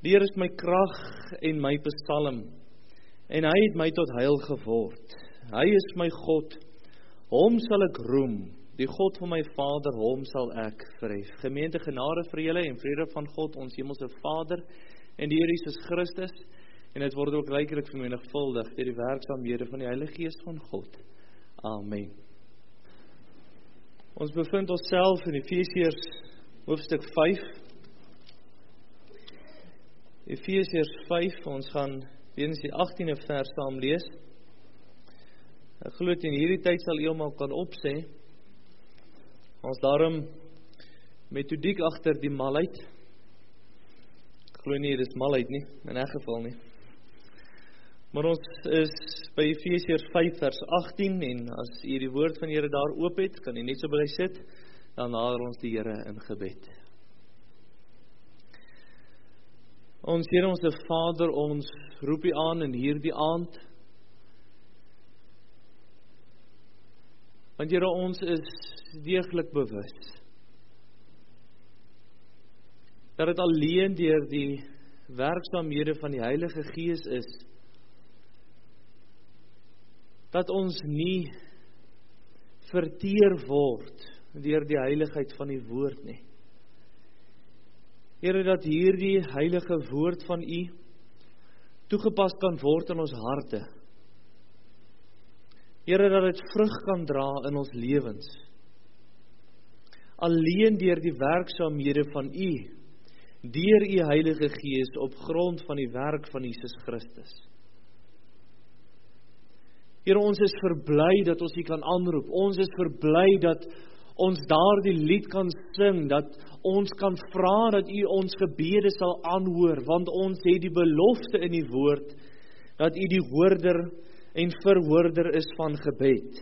Die Here is my krag en my psalm, en hy het my tot heil geword. Hy is my God, hom sal ek roem, die God van my Vader, hom sal ek verhef. Gemeente, genade vir julle en vrede van God, ons hemelse Vader, en die Here Jesus Christus, en dit word ook ryklik vermenigvuldig deur die werksaamhede van die Heilige Gees van God. Amen. Ons bevind onsself in Efesiërs hoofstuk 5. Efesiërs 5, ons gaan weens die 18de vers saam lees. Ek glo in hierdie tyd sal eenmaal kan opsê, ons daarom metodiek agter die malheid. Ek glo nie, dit is malheid nie, in 'n geval nie. Maar ons is by Efesiërs 5 vers 18, en as u die woord van die Here daar oop het, kan u net so bly sit, dan nader ons die Here in gebed. Ons Here, ons Vader, ons roep U aan in hierdie aand. Want Here, ons is deeglik bewus dat dit alleen deur die werksaamhede van die Heilige Gees is, dat ons nie verteer word deur die heiligheid van die woord nie. Here, dat hierdie heilige woord van U toegepas kan word in ons harte. Here, dat dit vrug kan dra in ons lewens. Alleen deur die werksaamhede van U, deur U Heilige Gees op grond van die werk van Jesus Christus. Here, ons is verbly dat ons U kan aanroep. Ons is verbly dat ons daardie lied kan sing, dat ons kan vra dat U ons gebede sal aanhoor, want ons het die belofte in die woord, dat U die hoorder en verhoorder is van gebed.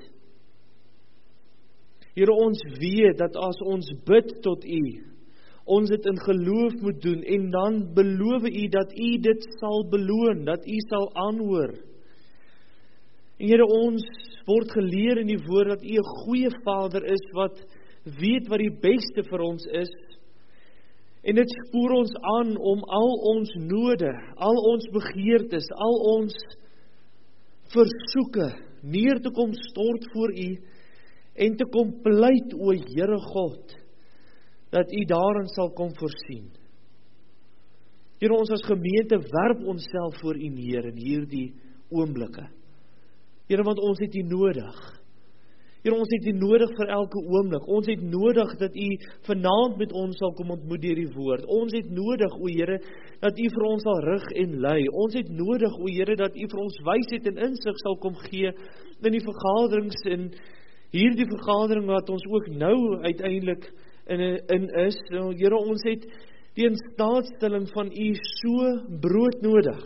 Here, ons weet dat as ons bid tot U, ons dit in geloof moet doen, en dan beloof U dat U dit sal beloon, dat U sal aanhoor. En Here, ons word geleer in die woord dat U 'n goeie Vader is, wat weet wat die beste vir ons is. En dit spoor ons aan om al ons node, al ons begeertes, al ons versoeke neer te kom stort voor U, en te kom pleit, o Here God, dat U daarin sal kom voorsien. Here, ons as gemeente werp onsself voor U neer in hierdie oomblikke. Here, want ons het U nodig. Here, ons het U nodig vir elke oomblik. Ons het nodig dat U vanaand met ons sal kom ontmoet deur die woord. Ons het nodig, o Here, dat U vir ons sal rig en lei. Ons het nodig, o Here, dat U vir ons wysheid en insig sal kom gee in die vergaderings, en hierdie vergadering wat ons ook nou uiteindelik in is. Here, ons het die instaatstelling van U so broodnodig.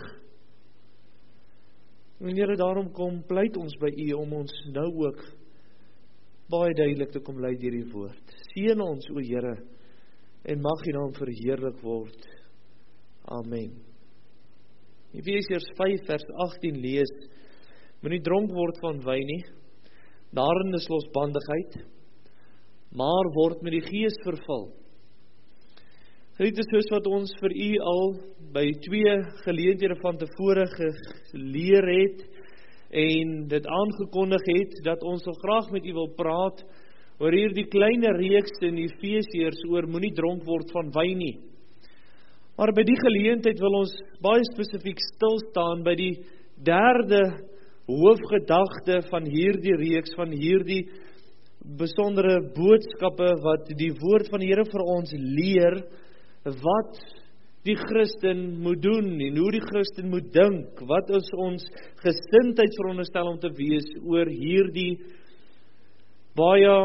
En Here, daarom kom pleit ons by U om ons nou ook baie duidelik te kom lei deur die woord. Seën ons, o Here, en mag U naam verheerlik word. Amen. Efesiërs 5 vers 18 lees: Moenie dronk word van wyn nie, daarin is losbandigheid, maar word met die Gees vervul. Dit is soos wat ons vir U al by 2 geleenthede van tevore geleer het, en dit aangekondig het, dat ons so graag met U wil praat oor hierdie kleine reeks in Efesiërs oor moenie dronk word van wyn nie. Maar by die geleentheid wil ons baie spesifiek stil staan by die 3de hoofgedagte van hierdie reeks, van hierdie besondere boodskappe wat die woord van die Here vir ons leer, wat die Christen moet doen en hoe die Christen moet dink, wat is ons gesindheid veronderstel om te wees oor hierdie baie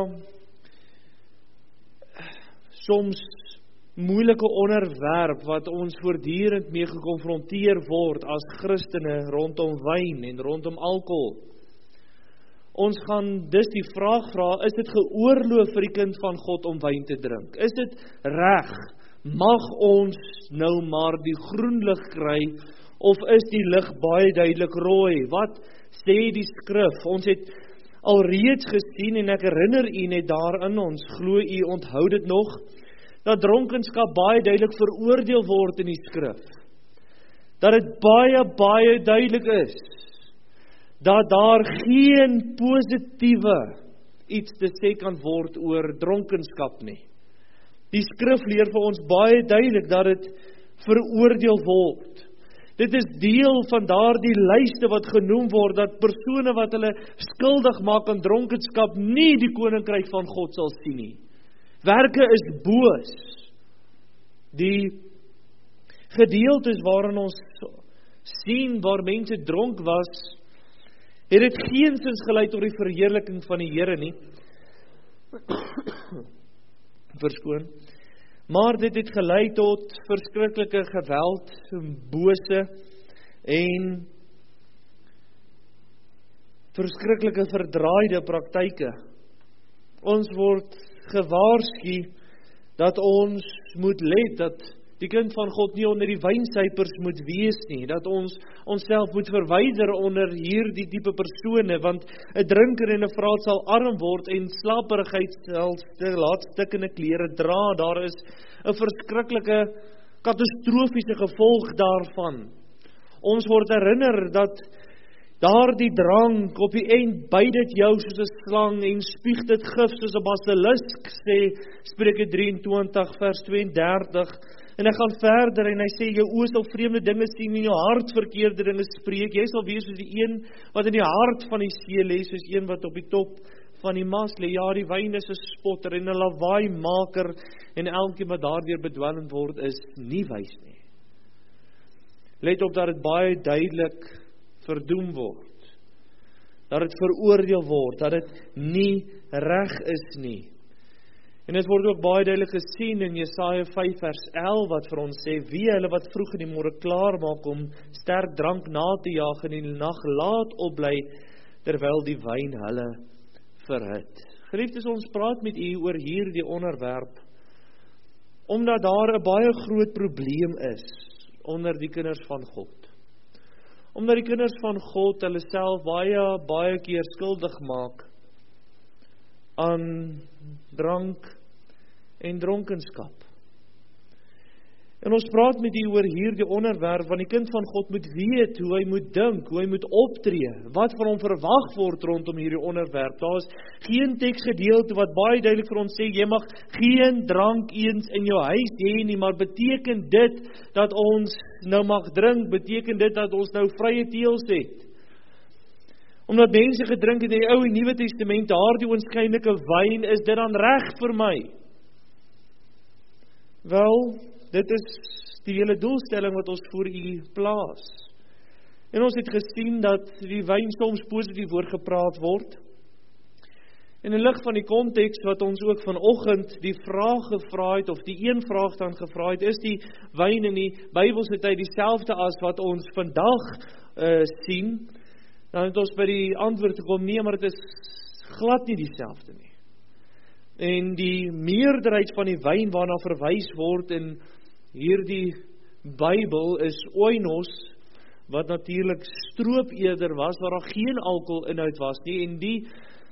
soms moeilike onderwerp wat ons voortdurend mee gekonfronteer word as Christene rondom wyn en rondom alkohol. Ons gaan dus die vraag vra, is dit geoorloof vir die kind van God om wyn te drink? Is dit reg? Mag ons nou maar die groen lig kry, of is die lig baie duidelik rooi? Wat sê die skrif? Ons het alreeds gesien, en ek herinner u net daarin, ons glo u onthou dit nog, dat dronkenskap baie duidelik veroordeel word in die skrif. dat dit baie duidelik is, dat daar geen positiewe iets te sê kan word oor dronkenskap nie. Die skrif leer vir ons baie duidelik dat dit veroordeel word. Dit is deel van daardie lyste wat genoem word, dat persone wat hulle skuldig maak aan dronkenskap nie die koninkryk van God sal sien nie. Werke is boos. Die gedeeltes waarin ons sien waar mense dronk was, het dit geensins gelei tot die verheerliking van die Here nie. Verskoon. Maar dit het gelei tot verskriklike geweld, bose en verskriklike verdraaide praktyke. Ons word gewaarsku dat ons moet let, dat die kind van God nie onder die wynsuipers moet wees nie, dat ons onsself moet verwyder onder hierdie tipe persone, want 'n drinker en 'n vraat sal arm word en slaperigheid sal laat stikkende klere dra. Daar is 'n verskriklike katastrofiese gevolg daarvan. Ons word herinner dat daardie drank op die eind byt dit jou soos 'n slang en spuug dit gif soos 'n basilisk, sê Spreuke 23 vers 32. En hy gaan verder en hy sê, jou oë sal vreemde dinge sien en jou hart verkeerde dinge spreek. Jy sal wees soos die een wat in die hart van die see lê, soos een wat op die top van die mas lê. Ja, die wyn is 'n spotter en 'n lawaaimaker, en elkeen wat daardeur bedwelm word is nie wys nie. Let op dat dit baie duidelik verdoem word, dat dit veroordeel word, dat dit nie reg is nie. En dit word ook baie duidelik gesien in Jesaja 5 vers 11 wat vir ons sê, wie hulle wat vroeg in die môre klaar maak om sterk drank na te jaag en in die nag laat opbly, terwyl die wyn hulle verhit. Geliefdes, ons praat met u oor hierdie onderwerp, omdat daar 'n baie groot probleem is onder die kinders van God. Omdat die kinders van God hulle self baie keer skuldig maak aan drank en dronkenskap. En ons praat met u oor hierdie onderwerp, want die kind van God moet weet hoe hy moet dink, hoe hy moet optree, wat van hom verwag word rondom hierdie onderwerp. Daar is geen teksgedeelte wat baie duidelik vir ons sê, jy mag geen drank eens in jou huis hê nie, maar beteken dit dat ons nou mag drink, beteken dit dat ons nou vrye teels het? Omdat mense gedrink het in die Ou en Nuwe Testament, daardie oënskynlike wyn, is dit dan reg vir my? Wel, dit is die hele doelstelling wat ons voor u plaas. En ons het gesien dat die wyn soms positief oorgepraat word. En in lig van die konteks wat ons ook vanoggend die vraag gevra het, of die een vraag dan gevra het, is die wyn in die Bybelse tyd dieselfde as wat ons vandag sien? Dan het ons by die antwoord gekom, nee, maar dit is glad nie dieselfde nie. En die meerderheid van die wyn waarna verwys word in hierdie Bybel is oinos, wat natuurlik stroop eerder was, waar daar geen alkoholinhoud was nie, en die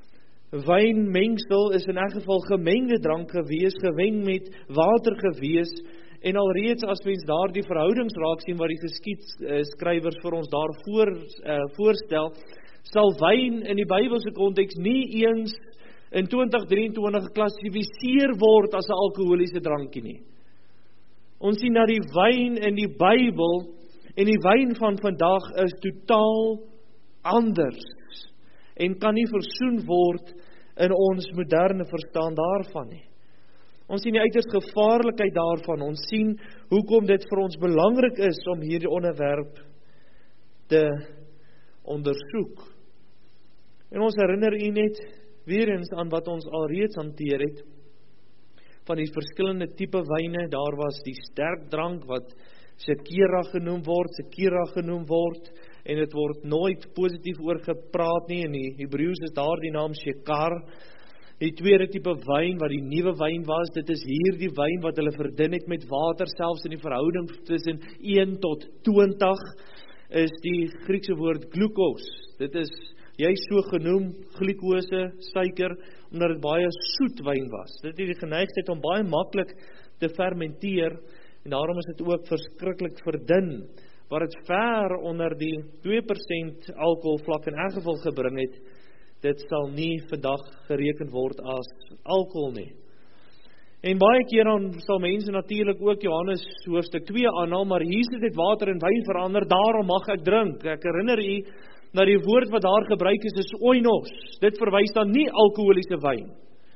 wynmengsel is in elk geval gemengde drank gewees, gemeng met water gewees, en alreeds as mens daar die verhoudings raak sien wat die geskiedskrywers vir ons daar voorstel, sal wyn in die Bybelse konteks nie eens in 2023 geklassifiseer word as 'n alkoholiese drankie nie. Ons sien dat die wyn in die Bybel en die wyn van vandag is totaal anders en kan nie versoen word in ons moderne verstaan daarvan nie. Ons sien die uiters gevaarlikheid daarvan, ons sien hoekom dit vir ons belangrik is om hierdie onderwerp te ondersoek. En ons herinner u net weer eens aan wat ons alreeds hanteer het, van die verskillende tipe wyne. Daar was die sterk drank wat Shakira genoem word, en dit word nooit positief oor gepraat nie. In die Hebreëus is daar die naam Shekar. Die tweede tipe wyn wat die nuwe wyn was, dit is hierdie wyn wat hulle verdun het met water, selfs in die verhouding tussen 1 tot 20, is die Griekse woord glukos. Dit is juist so genoem, glikose, suiker, omdat dit baie soet wyn was. Dit het die geneigtheid om baie maklik te fermenteer, en daarom is dit ook verskriklik verdun, waar het ver onder die 2% alkoholvlak in elk geval gebring het, dit sal nie vandag gereken word as alkohol nie. En baie keer dan sal mense natuurlik ook Johannes hoofstuk 2 aanhaal, maar Jesus het water in wyn verander, daarom mag ek drink. Ek herinner u, dat die woord wat daar gebruik is oinos. Dit verwys dan nie alkoholiese wyn.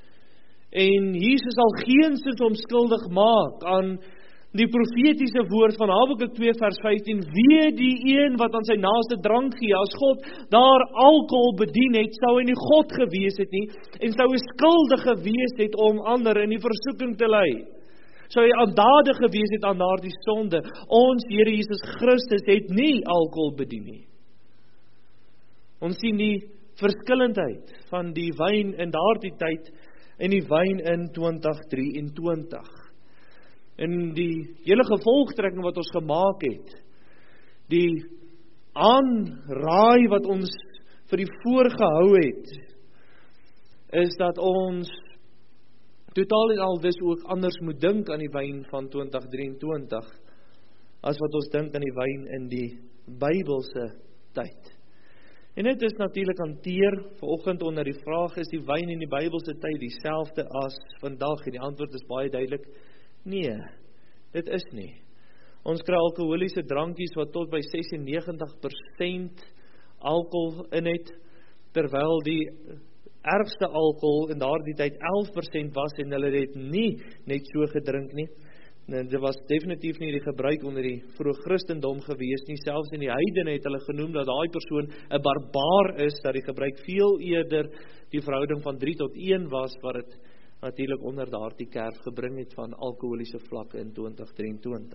En Jesus sal geensins onskuldig maak aan die profetiese woord van Habakuk 2 vers 15, wee die een wat aan sy naaste drank gee, as God daar alkohol bedien het, sou hy nie God gewees het nie, en sou hy skuldig gewees het om ander in die versoeking te lei. Sou hy aandadig gewees het aan daardie sonde. Ons Here Jesus Christus het nie alkohol bedien nie. Ons sien die verskillendheid van die wyn in daardie tyd en die wyn in 2023. In die hele gevolgtrekking wat ons gemaak het, die aanraai wat ons vir die voorgehou het, is dat ons totaal en al dus ook anders moet dink aan die wyn van 2023, as wat ons dink aan die wyn in die Bybelse tyd. En dit is natuurlik hanteer vanoggend onder die vraag, is die wyn in die Bybelse tyd dieselfde as vandag? En die antwoord is baie duidelik, nee, dit is nie. Ons kry alkoholiese drankies wat tot by 96% alkohol in het, terwyl die ergste alkohol in daardie tyd 11% was en hulle het nie net so gedrink nie. En dit was definitief nie die gebruik onder die vroeg Christendom gewees nie. Selfs in die heidene het hulle genoem dat daai persoon 'n barbaar is, dat die gebruik veel eerder die verhouding van 3 tot 1 was, wat het natuurlik onder daardie kerf gebring het van alkoholiese vlakke in 2023.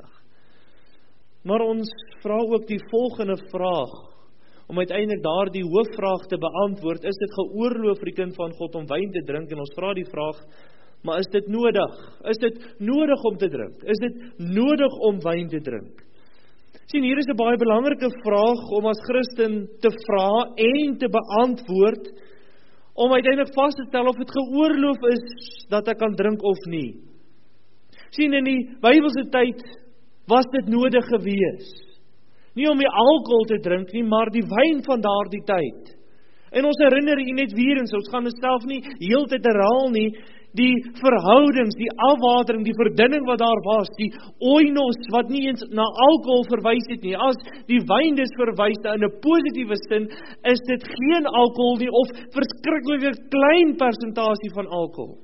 Maar ons vra ook die volgende vraag, om uiteindelik daardie hoofvraag te beantwoord, is dit geoorloof vir die kind van God om wyn te drink? En ons vra die vraag, maar is dit nodig? Is dit nodig om te drink? Is dit nodig om wyn te drink? Sien, hier is 'n baie belangrike vraag om as Christen te vra en te beantwoord, om uiteindelik vas te stel of dit geoorloof is dat ek kan drink of nie. Sien, in die Bybelse tyd was dit nodig gewees. Nie om die alkohol te drink nie, maar die wyn van daardie tyd. En ons herinner u net weer eens, ons gaan dit self nie heeltyd herhaal nie, die verhoudings, die afwatering, die verdunning wat daar was, die oinos wat nie eens na alkohol verwys het nie. As die wyn dus verwys in 'n positiewe sin, is dit geen alkohol nie of verskriklike klein persentasie van alkohol.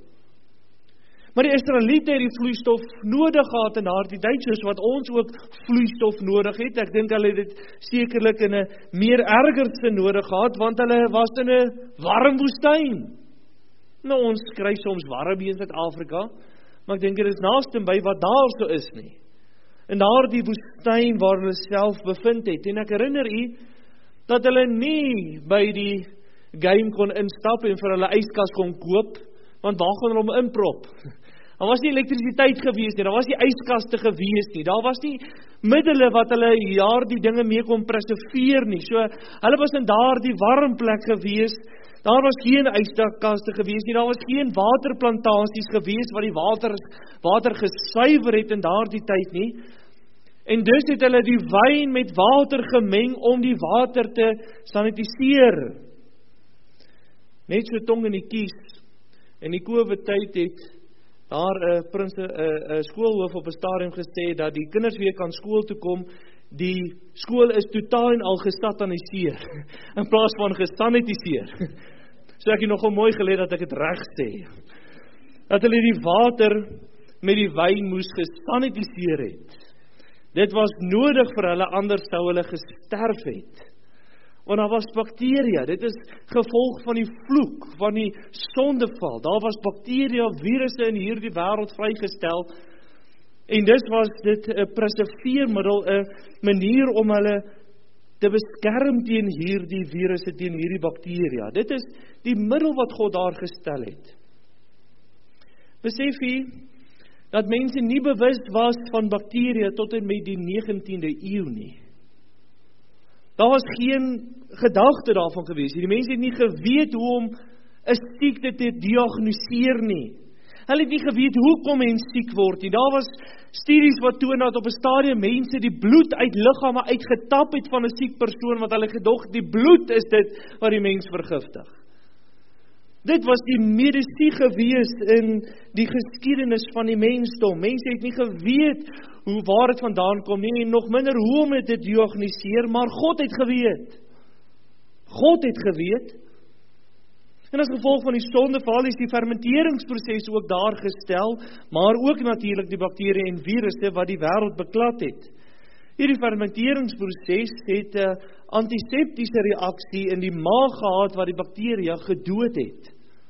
Maar die Israeliete het die vloeistof nodig gehad in daardie tyd, soos wat ons ook vloeistof nodig het. Ek dink hulle het dit sekerlik in 'n meer erger sin nodig gehad, want hulle was in 'n warm woestyn. Nou, ons skryf soms warm hier in Suid-Afrika, maar ek dink dit is naaste by wat daar so is nie. In daardie woestyn waar hulle self bevind het, en ek herinner u, dat hulle nie by die game kon instap en vir hulle yskas kon koop, want waar gaan hulle hom inprop? Daar was nie elektrisiteit gewees nie, daar was nie yskaste gewees nie, daar was nie middele wat hulle die dinge mee kon preserveer nie. So, hulle was in daardie warm plek gewees, daar was geen yskaste gewees nie, daar was geen waterplantasies gewees wat die water gesuiwer het in daardie tyd nie. En dus het hulle die wyn met water gemeng om die water te sanitiseer. Net so tong in die kies. In die COVID-tyd het daar 'n skoolhoof op 'n stadium gesê dat die kinders weer kan skool toe kom, die skool is totaal en al gesataniseer, in plaas van gesanitiseer. So ek het nogal mooi geleer dat ek het reg sê. Dat hulle die water met die wyn moes gesanitiseer het. Dit was nodig vir hulle, anders sou hulle gesterf het. Want daar was bakteria, dit is gevolg van die vloek, van die sondeval. Daar was bakteria, virusse in hierdie wêreld vrygestel. En dus was dit 'n preserveermiddel, 'n manier om hulle te beskerm teen hierdie virusse, teen hierdie bakteria. Dit is die middel wat God daar gestel het. Besef u dat mense nie bewus was van bakteria tot en met die 19de eeu nie. Daar was geen gedagte daarvan gewees. Die mense het nie geweet hoe om 'n siekte te diagnoseer nie. Hulle het nie geweet hoekom mens siek word nie. Daar was Studies wat toon dat op 'n stadium mense die bloed uit liggame uitgetap het van 'n siek persoon, wat hulle gedog die bloed is dit wat die mens vergiftig. Dit was die medisyne gewees in die geskiedenis van die mensdom. Mense het nie geweet waar dit vandaan kom nie, en nog minder hoe om dit te diagnoseer, maar God het geweet. God het geweet. En as gevolg van die sondeval is die fermenteringsproses ook daar gestel, maar ook natuurlik die bakterieë en virusse wat die wêreld beklad het. Hierdie fermenteringsproses het 'n antiseptiese reaksie in die maag gehad wat die bakterieë gedood het.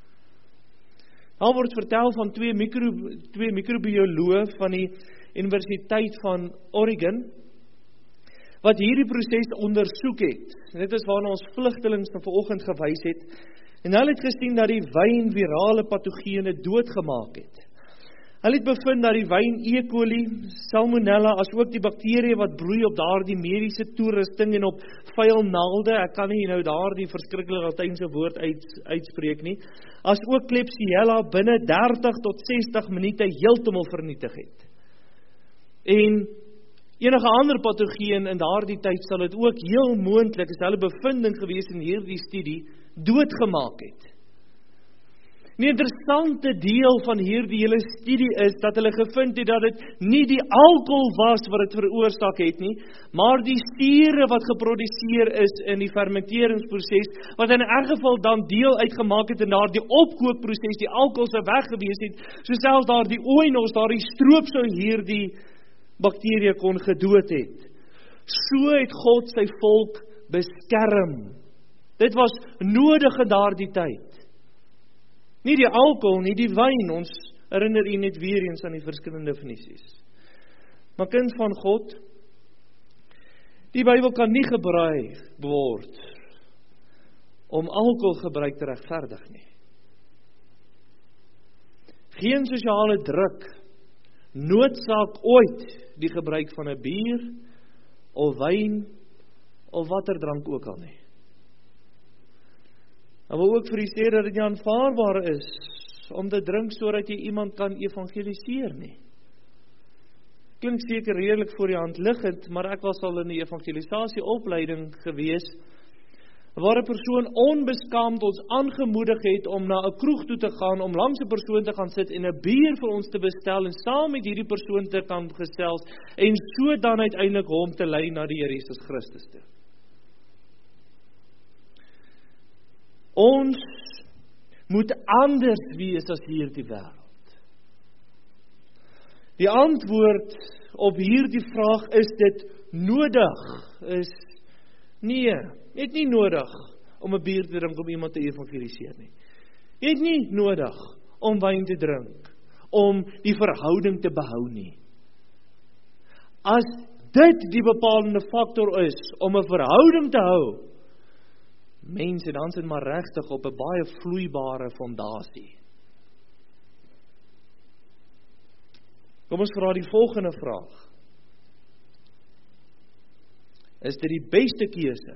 Daar word vertel van twee microbioloë van die Universiteit van Oregon, wat hierdie proses ondersoek het. Dit is waarna ons vlugtelings vanoggend gewys het. En hulle het gesien dat die wyn virale patogene doodgemaak het. Hulle het bevind dat die wyn E. coli, salmonella, as ook die bakterieë wat broei op daardie mediese toerusting en op vuil naalde, ek kan nie nou daardie verskriklike Latynse woord uitspreek nie, as ook Klebsiella binne 30 tot 60 minute heeltemal vernietig het. En enige ander patogeen in daardie tyd sal dit ook heel moontlik, is hulle bevinding gewees in hierdie studie, doodgemaak het. Die interessante deel van hierdie hele studie is dat hulle gevind het dat dit nie die alkohol was wat dit veroorsaak het nie, maar die sure wat geproduseer is in die fermenteringsproses, wat in 'n geval dan deel uitgemaak het in daardie opkookproses, die alkohol sou weg gewees het, so selfs daardie oenos, daardie stroop sou hierdie bakterieë kon gedood het. So het God sy volk beskerm. Dit was nodig in daardie tyd. Nie die alkohol, nie die wyn, ons herinner u net weer eens aan die verskillende definisies. Maar kind van God, die Bybel kan nie gebruik word om alkoholgebruik te regverdig nie. Geen sosiale druk noodsaak ooit die gebruik van 'n bier, of wyn, of watter drank ook al nie. Ek wil ook vir u sê dat dit nie aanvaarbaar is om te drink sodat jy iemand kan evangeliseer nie. Klink seker redelik voor die hand liggend, maar ek was al in die evangelisasieopleiding gewees, waar 'n persoon onbeskaamd ons aangemoedig het om na 'n kroeg toe te gaan, om langs 'n persoon te gaan sit en 'n bier vir ons te bestel, en saam met hierdie persoon te kan gesels, en so dan uiteindelik hom te lei na die Here Jesus Christus toe. Ons moet anders wees as hierdie wêreld. Die antwoord op hierdie vraag, is dit nodig, is nee, net nie nodig om 'n bier te drink om iemand te evangeliseer nie. Jy het nie nodig om wyn te drink om die verhouding te behou nie. As dit die bepalende faktor is om 'n verhouding te hou, mense, dan sit maar regtig op 'n baie vloeibare fondasie. Kom ons vra die volgende vraag. Is dit die beste keuse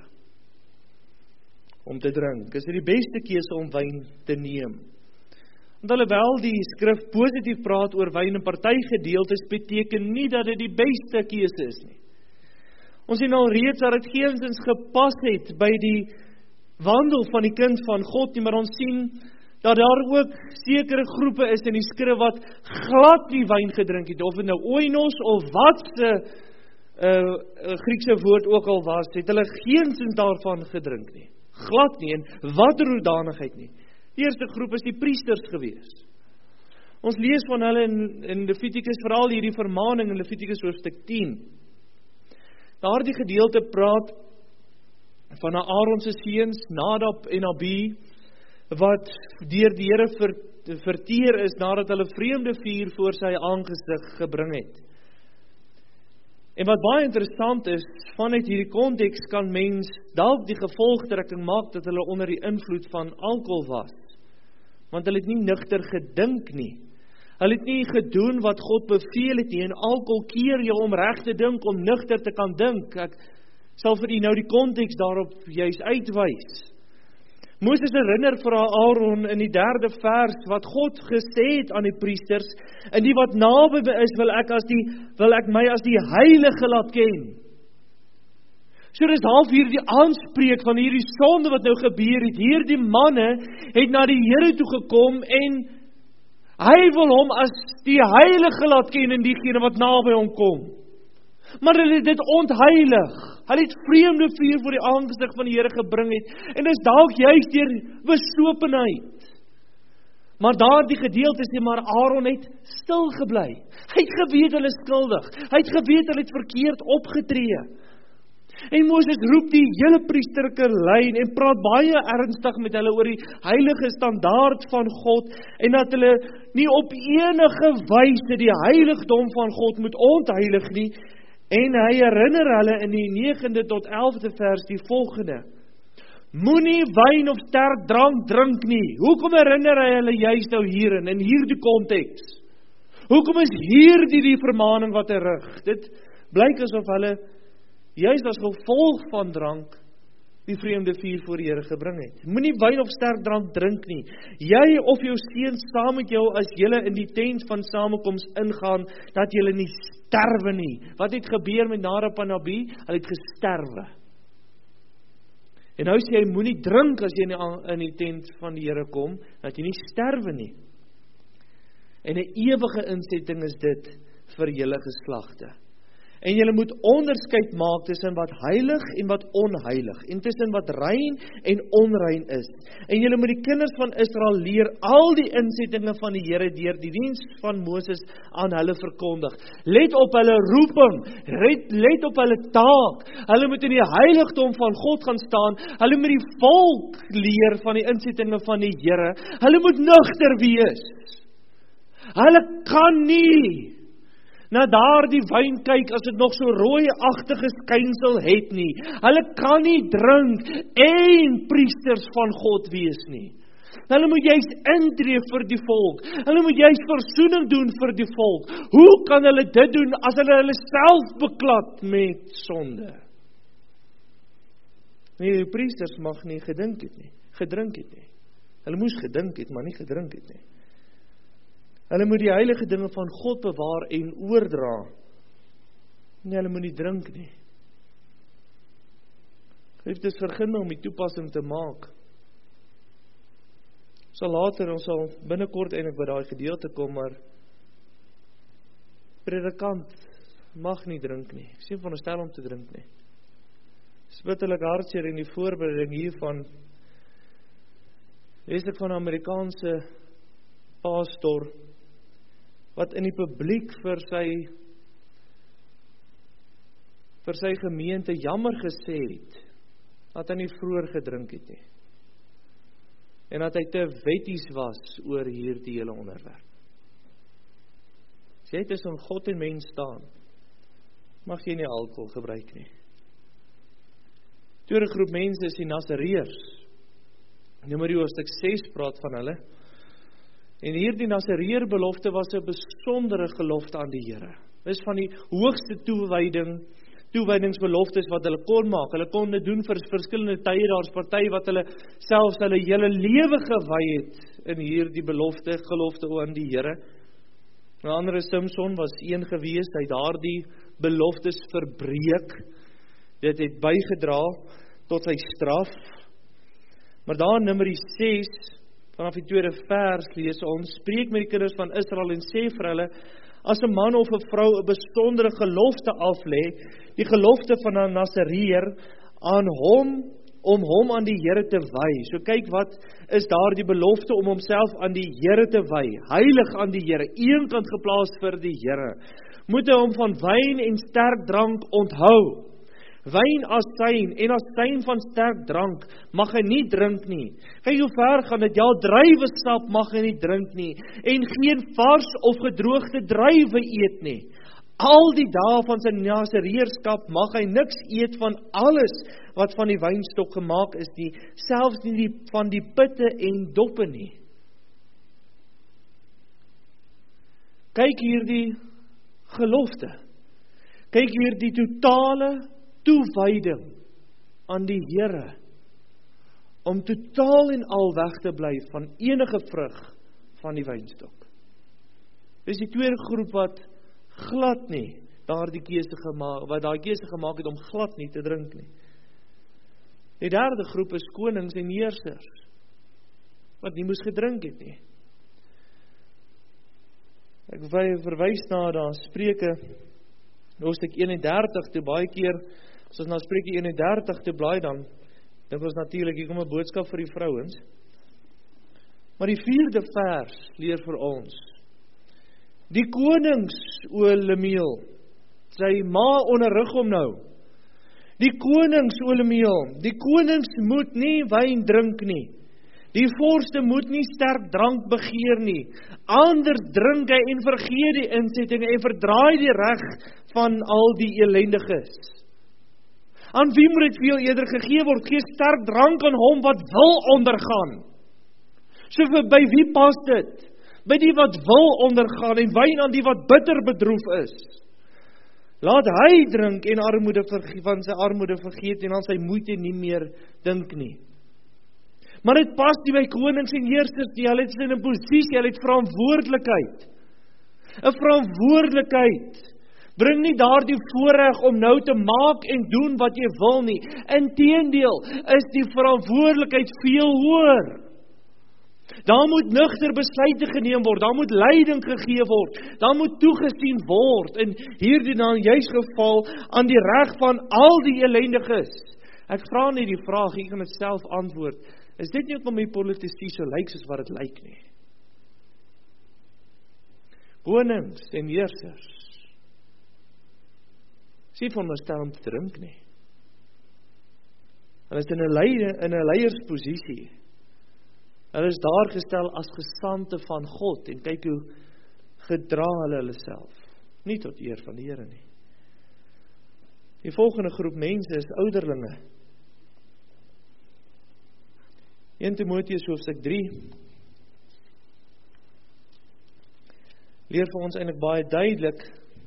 om te drink? Is dit die beste keuse om wyn te neem? Want alhoewel die skrif positief praat oor wyn in party gedeeltes, beteken nie dat dit die beste keuse is nie. Ons sien al reeds dat dit geensins gepas het by die wandel van die kind van God nie, maar ons sien dat daar ook sekere groepe is in die skrif wat glad nie wyn gedrink het, of het nou oinos of wat se Griekse woord ook al was, het hulle geensins daarvan gedrink nie. Glad nie, en watter hoedanigheid nie. Die eerste groep is die priesters gewees. Ons lees van hulle in Levitikus, veral hierdie vermaning in Levitikus hoofstuk 10. Daardie gedeelte praat van Aaron se seuns, Nadab en Abihu, wat deur die Here verteer is nadat hulle vreemde vuur voor sy aangesig gebring het. En wat baie interessant is, vanuit hierdie konteks kan mens dalk die gevolgtrekking maak dat hulle onder die invloed van alkohol was. Want hulle het nie nugter gedink nie. Hulle het nie gedoen wat God beveel het nie, en alkohol keer jou om reg te dink, om nugter te kan dink. Ek sal vir u nou die konteks daarop juis uitwys. Moses herinner vir Aaron in die 3de vers wat God gesê het aan die priesters, en die wat naby is, wil ek my as die heilige laat ken. So dis half hier die aanspreek van hierdie sonde wat nou gebeur het. Hierdie manne het na die Here toe gekom en hy wil hom as die heilige laat ken in diegene wat naby hom kom. Maar hulle het dit ontheilig. Hulle het vreemde vuur voor die aangesig van die Here gebring het. En dis dalk juist deur besopenheid. Maar daardie gedeelte sê maar Aaron het stil gebly. Hy het geweet hulle is skuldig. Hy het geweet hulle het verkeerd opgetree. En Moses roep die hele priesterlike lyn en praat baie ernstig met hulle oor die heilige standaard van God en dat hulle nie op enige wyse die heiligdom van God moet ontheilig nie. En hy herinner hulle in die 9de tot 11de vers die volgende: Moenie wyn of sterk drank drink nie. Hoekom herinner hy hulle juist nou hierin, in hierdie konteks? Hoekom is hierdie die vermaning wat hy rig? Dit blyk asof hulle juist as gevolg van drank die vreemde vuur voor die Here gebring het. Moenie wyn of sterk drank drink nie. Jy of jou seun saam met jou as julle in die tent van samekoms ingaan, dat julle nie sterwe nie. Wat het gebeur met Nadab en Abihu? Hulle het gesterwe. En nou sê hy, moenie drink as jy in die tent van die Here kom, dat jy nie sterwe nie. En 'n ewige insetting is dit vir julle geslagte. En julle moet onderskeid maak tussen wat heilig en wat onheilig, en tussen wat rein en onrein is. En julle moet die kinders van Israel leer al die insettinge van die Here deur die diens van Moses aan hulle verkondig. Let op hulle roeping, let op hulle taak. Hulle moet in die heiligdom van God gaan staan. Hulle moet die volk leer van die insettinge van die Here. Hulle moet nugter wees. Hulle kan nie na daardie wyn kyk as dit nog so rooiagtige skynsel het nie. Hulle kan nie drink en priesters van God wees nie. Hulle moet juist intree vir die volk. Hulle moet juist versoening doen vir die volk. Hoe kan hulle dit doen as hulle self beklad met sonde? Nee, die priesters mag nie gedrink het nie. Hulle moes gedink het, maar nie gedrink het nie. Hulle moet die heilige dinge van God bewaar en oordra. Nee, hulle moet nie drink nie. Geliefdes, vergun om die toepassing te maak. Ons sal binnekort eintlik by daai gedeelte kom, maar predikant mag nie drink nie. Ek sien veronderstel om te drink nie. Spittelik hartseer in die voorbereiding hiervan lees ek van 'n Amerikaanse pastor wat in die publiek vir sy gemeente jammer gesê het dat hy nie vroeër gedrink het nie. En dat hy te wetties was oor hierdie hele onderwerp. As jy tussen God en mens staan, mag jy nie alkohol gebruik nie. Tweede groep mense is die Nasareërs. Numeri hoofstuk 6 praat van hulle. En hierdie Nasareër belofte was 'n besondere gelofte aan die Here. Dis van die hoogste toewydingsbeloftes wat hulle kon maak. Hulle kon dit doen vir verskillende tye. Daar's party wat hulle selfs hulle hele lewe gewy het in hierdie gelofte aan die Here. 'n ander Samson was een gewees, hy daardie beloftes verbreek. Dit het bygedra tot sy straf. Maar daar in Numeri 6 vanaf die 2de vers lees ons, spreek met die kinders van Israel en sê vir hulle, as 'n man of 'n vrou 'n besondere gelofte aflê, die gelofte van 'n Nasareër aan hom, om hom aan die Here te wy. So kyk wat is daar die belofte om homself aan die Here te wy, heilig aan die Here, eenkant geplaas vir die Here. Moet hy hom van wyn en sterk drank onthou. Wyn asyn en asyn van sterk drank mag hy nie drink nie. Kyk hoe ver gaan dit, ja, druiwesap mag hy nie drink nie, en geen vars of gedroogde druiwe eet nie. Al die dae van sy Nasareërskap mag hy niks eet van alles wat van die wynstok gemaak is nie, selfs nie van die pitte en doppe nie. Kyk hier die gelofte. Kyk hier die totale toewyding aan die Here, om totaal en al weg te bly van enige vrug van die wynstok. Dis die tweede groep wat glad nie daai keuse gemaak het om glad nie te drink nie. Die derde groep is konings en heersers wat nie moes gedrink het nie. Ek verwys na daar Spreuke hoofstuk 31 toe baie keer as ons na Spreuke 31 toe blaai dan dink ons natuurlik hier kom 'n boodskap vir die vrouens. Maar die 4de vers leer vir ons: die konings, o Lemuel, sy ma onderrig hom nou. Die konings, o Lemuel, die konings moet nie wyn drink nie. Die vorste moet nie sterk drank begeer nie. Anders drink hy en vergeet die insetting en verdraai die reg van al die elendiges. Aan wie moet dit veel eerder gegee word? Gee sterk drank aan hom wat wil ondergaan. So by wie pas dit? By die wat wil ondergaan en wyn aan die wat bitter bedroef is. Laat hy drink en van sy armoede vergeet en aan sy moeite nie meer dink nie. Maar dit pas nie by konings en heersers nie. Hulle is in 'n posisie, hulle het verantwoordelikheid. 'n Verantwoordelikheid bring nie daardie voorreg om nou te maak en doen wat jy wil nie. Inteendeel is die verantwoordelikheid veel hoër. Daar moet nugter besluite geneem word, daar moet leiding gegee word, daar moet toegesien word, en hierdie dan juis geval aan die reg van al die elendiges. Ek vra nie die vraag, ek kan dit self antwoord, is dit nie ook om die politisie so lyk soos wat dit lyk nie? Konings en heersers, sê veronderstel om te drink nie. Hulle is in 'n leiersposisie. Hulle is daar gestel as gesandte van God, en kyk hoe gedra hulle self, nie tot eer van die Here nie. Die volgende groep mense is ouderlinge. 1 Timoteus hoofstuk 3 leer vir ons eintlik baie duidelik.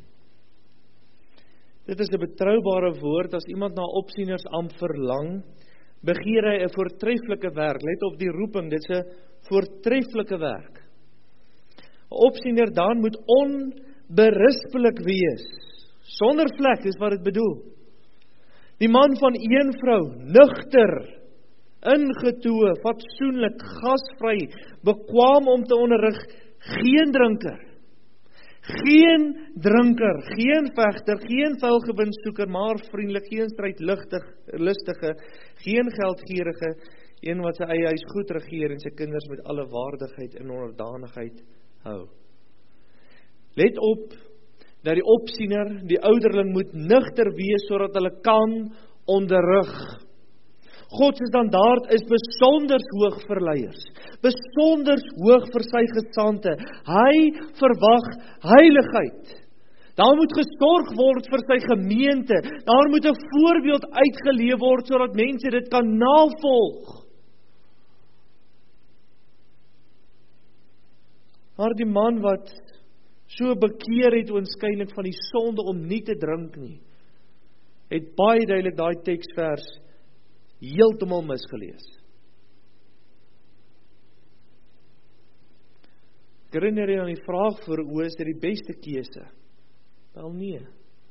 Dit is 'n betroubare woord. As iemand na opsienersampt verlang, begeer hy 'n voortreffelike werk. Let op die roeping, dit is 'n voortreffelike werk. 'n Opsiener dan moet onberispelik wees, sonder vlek, is wat dit bedoel. Die man van een vrou, nugter, ingetoe, fatsoenlik, gasvry, bekwaam om te onderrig, geen drinker, geen vegter, geen vuilgewinsoeker, maar vriendelik, geen strydlustige, geen geldgierige, een wat sy eie huis goed regeer en sy kinders met alle waardigheid en onderdanigheid hou. Let op dat die opsiener, die ouderling moet nugter wees sodat hulle kan onderrig. God se standaard is besonders hoog vir leiers, besonders hoog vir sy gesandte. Hy verwag heiligheid. Daar moet gesorg word vir sy gemeente. Daar moet 'n voorbeeld uitgeleef word sodat mense dit kan navolg. Maar die man wat so bekeer het oënskynlik van die sonde om nie te drink nie, het baie duidelik daai teksvers heeltemal misgelees. Ek herinner jy aan die vraag voor oë, is dit die beste keuse? Wel nee.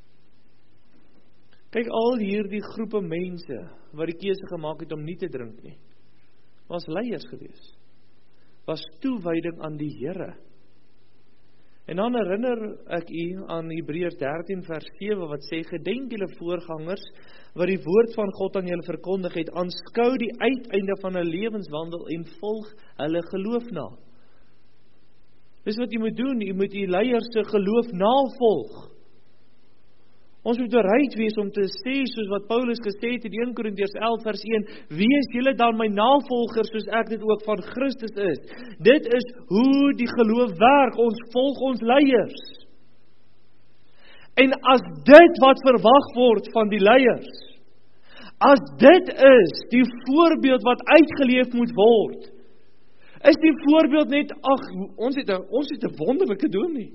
Kyk, al hierdie groepe mense wat die keuse gemaak het om nie te drink nie, was leiers gewees, was toewyding aan die Here. En dan herinner ek u aan Hebreërs 13 vers 7 wat sê, gedenk julle voorgangers wat die woord van God aan julle verkondig het, aanskou die uiteinde van 'n lewenswandel en volg hulle geloof na. Dis wat jy moet doen, jy moet die leiers se geloof navolg. Ons moet bereid wees om te sê, soos wat Paulus gesê het in 1 Korintiërs 11 vers 1, wees julle dan my navolgers, soos ek dit ook van Christus is. Dit is hoe die geloof werk, ons volg ons leiers. En as dit wat verwag word van die leiers, as dit is die voorbeeld wat uitgeleef moet word, is die voorbeeld net, ons het 'n wonderlike dominee.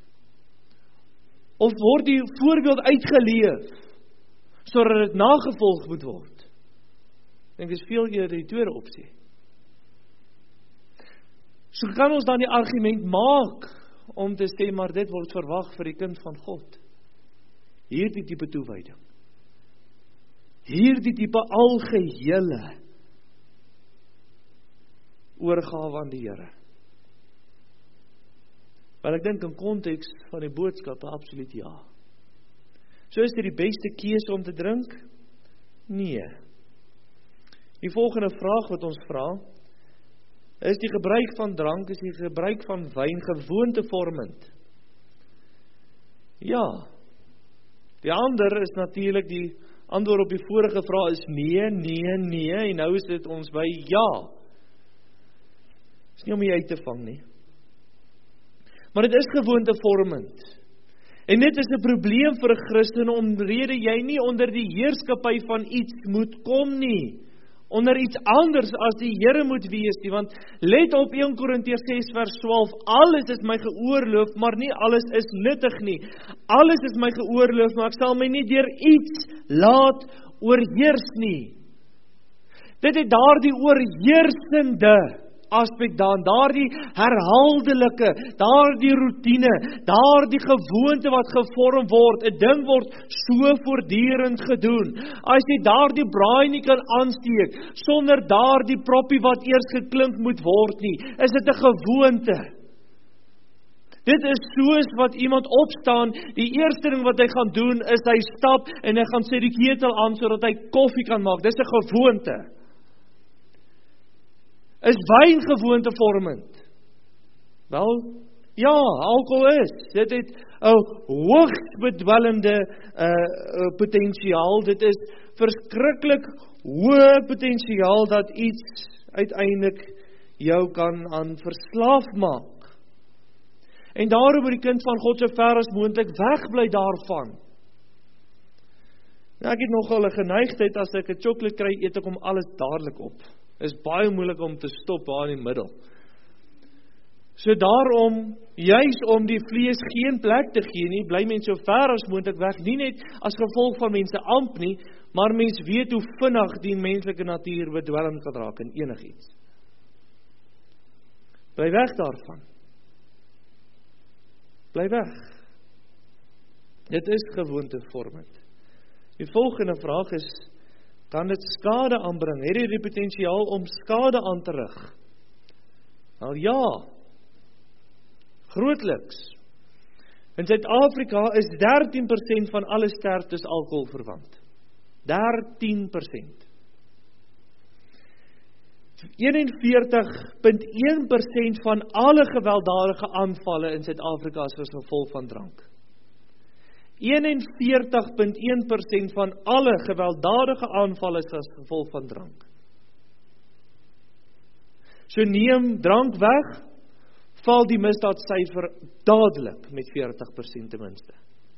Of word die voorbeeld uitgeleef, sodat dit nagevolg moet word? Ek dink is veel eerder die tweede opsie. So kan ons dan die argument maak om te sê, maar dit word verwag vir die kind van God. Hierdie tipe toewyding. Hierdie tipe algehele oorgawe aan die Here. Wel ek dink in konteks van die boodskap absoluut ja. So is dit die beste keuse om te drink? Nee. Die volgende vraag wat ons vra, is die gebruik van drank, is die gebruik van wyn gewoontevormend? Ja. Die ander is natuurlik die antwoord op die vorige vraag is nee, en nou is dit ons by ja. Is nie om jy uit te vang nie. Maar dit is gewoontevormend. En dit is 'n probleem vir 'n Christen omrede jy nie onder die heerskappy van iets moet kom nie. Onder iets anders as die Here moet wees nie, want let op 1 Korintiërs 6 vers 12, alles is my geoorloof, maar nie alles is nuttig nie. Alles is my geoorloof, maar ek sal my nie deur iets laat oorheers nie. Dit het daardie oorheersende aspek dan, daardie herhaaldelike, daardie routine, daardie gewoonte wat gevorm word, 'n ding word so voortdurend gedoen. As jy daardie braai nie kan aansteek, sonder daardie proppie wat eers geklink moet word nie, is dit 'n gewoonte. Dit is soos wat iemand opstaan, die eerste ding wat hy gaan doen, is hy stap en hy gaan sit die ketel aan, sodat hy koffie kan maak. Dis 'n gewoonte. Is wyn gewoontevormend? Wel, ja, alkohol is. Dit het 'n hoogs bedwellende potensiaal. Dit is verskriklik hoë potensiaal dat iets uiteindelik jou kan aan verslaaf maak. En daarom moet die kind van God so ver as moontlik wegbly daarvan. Nou, ek het nogal 'n geneigtheid as ek 'n chocolate kry, eet ek hom alles dadelik op. Is baie moeilik om te stop daar in die middel. So daarom, juis om die vlees geen plek te gee nie, bly mens so ver as moontlik weg, nie net as gevolg van mense amp nie, maar mens weet hoe vinnig die menslike natuur bedwelmd kan raak in enigiets. Bly weg daarvan. Bly weg. Dit is gewoontevormend. Die volgende vraag is, kan dit skade aanbring? Het dit die potensiaal om skade aan te rig? Nou ja, grootliks. In Suid-Afrika is 13% van alle sterftes alkoholverwant. 13%. 41,1% van alle gewelddadige aanvalle in Suid-Afrika is as gevolg van drank. 41,1% van alle gewelddadige aanvalle is as gevolg van drank. So neem drank weg, val die misdaadsyfer dadelik met 40% ten minste.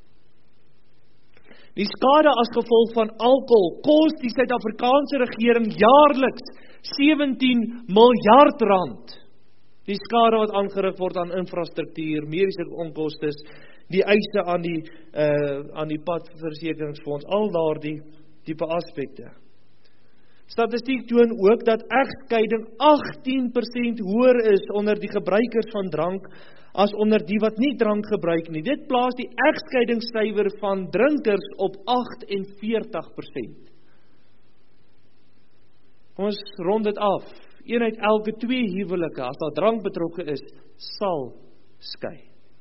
Die skade as gevolg van alkohol kos die Suid-Afrikaanse regering jaarliks 17 miljard rand. Die skade wat aangerig word aan infrastruktuur, mediese onkostes, die eise aan die padversekeringsfonds, al daardie tipe aspekte. Statistiek toon ook dat egskeiding 18% hoër is onder die gebruikers van drank as onder die wat nie drank gebruik nie. Dit plaas die egskeidingssyfer van drinkers op 48%. Kom ons rond dit af. 1 uit elke 2 huwelike, as daar drank betrokke is, sal skei.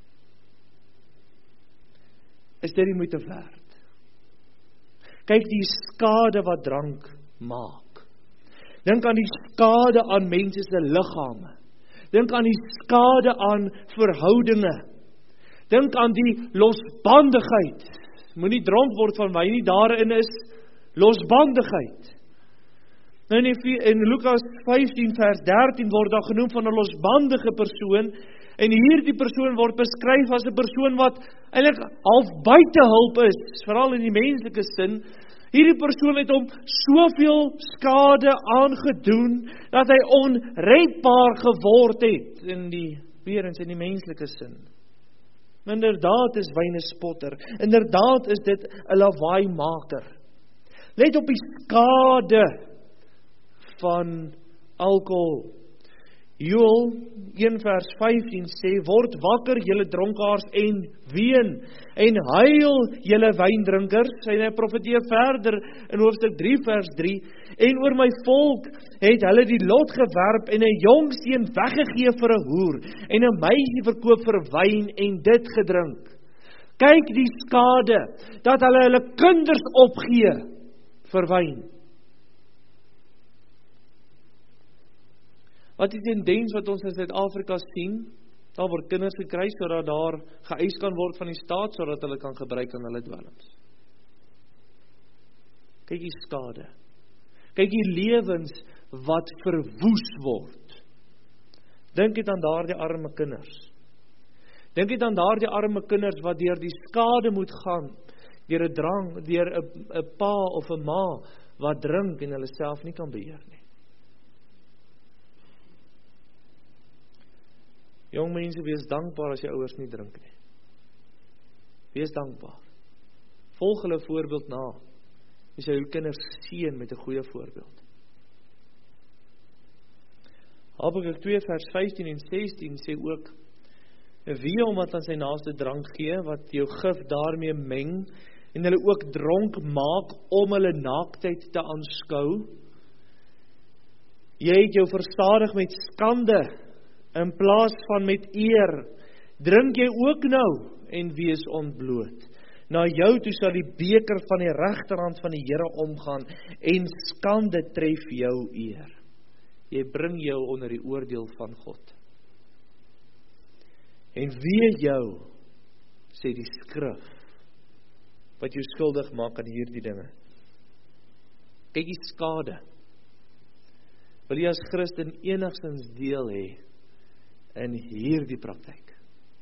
Is dit die moeite werd? Kyk die skade wat drank maak. Dink aan die skade aan mense se liggame. Dink aan die skade aan verhoudinge. Dink aan die losbandigheid. Moenie dronk word van wyn nie, daarin is losbandigheid. Nou in Lukas 15 vers 13 word daar genoem van 'n losbandige persoon, en hierdie persoon word beskryf as 'n persoon wat eintlik half buite hulp is, veral in die menslike sin. Hierdie persoon het hom soveel skade aangedoen, dat hy onredbaar geword het, weer eens in die menslike sin. Inderdaad is wyn 'n spotter, inderdaad is dit 'n lawaaimaker. Let op die skade van alkohol. Joël 1 vers 15 sê, word wakker julle dronkaars en ween, en huil julle wyndrinkers, en hy profeteer verder in hoofstuk 3 vers 3, en oor my volk het hulle die lot gewerp, en 'n jong seun weggegee vir 'n hoer, en 'n meisie verkoop vir wyn, en dit gedrink. Kyk die skade, dat hulle kinders opgee vir wyn. Wat is die tendens wat ons in Suid-Afrika sien? Daar word kinders gekry, sodat daar geëis kan word van die staat, sodat hulle kan gebruik aan hulle dwelms. Kyk die skade. Kyk die lewens wat verwoes word. Dink dit aan daardie arme kinders. Dink dit aan daardie arme kinders wat deur die skade moet gaan, deur 'n drang, deur 'n pa of 'n ma wat drink en hulle self nie kan beheer nie. Jong mense, wees dankbaar as jy ouers nie drink nie. Wees dankbaar. Volg hulle voorbeeld na. As jy jou kinders seën met 'n goeie voorbeeld. Habakuk 2 vers 15 en 16 sê ook, wie omdat aan sy naaste drank gee, wat jou gif daarmee meng, en hulle ook dronk maak om hulle naaktheid te aanskou. Jy het jou verstadig met skande, in plaas van met eer, drink jy ook nou en wees ontbloot. Na jou toe sal die beker van die regterhand van die Here omgaan en skande tref jou eer. Jy bring jou onder die oordeel van God. En wee jou, sê die skrif, wat jou skuldig maak aan hierdie dinge. Kyk die skade. Wil jy as Christen enigstens deel hê in hierdie praktyk?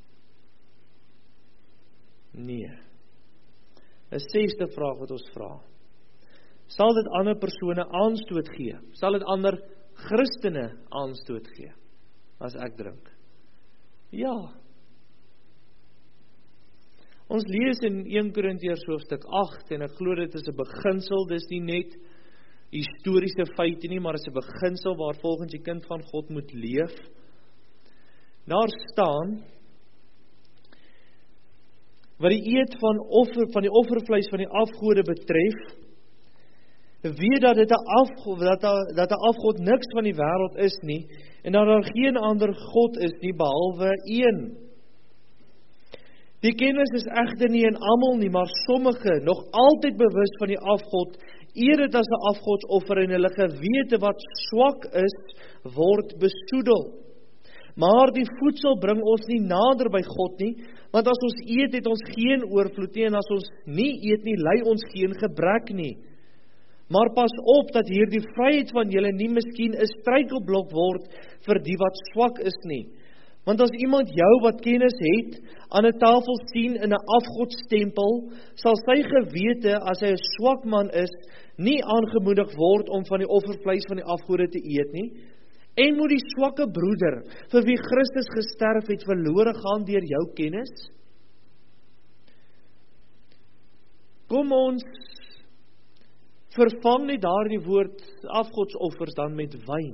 Nee. 'n 6de vraag wat ons vra. Sal dit ander persone aanstoot gee? Sal dit ander Christene aanstoot gee as ek drink? Ja. Ons lees in 1 Korintiërs hoofstuk 8 en ek glo dit is 'n beginsel, dis nie net historiese feite nie, maar is 'n beginsel waar volgens die kind van God moet leef. Daar staan, wat die eet van die offervleis van die afgode betref, weet dat dit 'n afgod niks van die wêreld is nie, en dat daar geen ander God is nie, behalwe een. Die kennis is egter nie in almal nie, maar sommige, nog altyd bewus van die afgod, eer dit as 'n afgodsoffer, en hulle gewete wat swak is, word besoedel. Maar die voedsel bring ons nie nader by God nie, want as ons eet, het ons geen oorvloed nie, en as ons nie eet nie, ly ons geen gebrek nie. Maar pas op dat hierdie vryheid van julle nie miskien 'n struikelblok word vir die wat swak is nie. Want as iemand jou wat kennis het, aan 'n tafel sien in 'n afgodstempel, sal sy gewete, as hy 'n swak man is, nie aangemoedig word om van die offervleis van die afgode te eet nie. En moet die swakke broeder, vir wie Christus gesterf het, verlore gaan deur jou kennis? Kom ons vervang nie daardie woord afgodsoffers dan met wyn.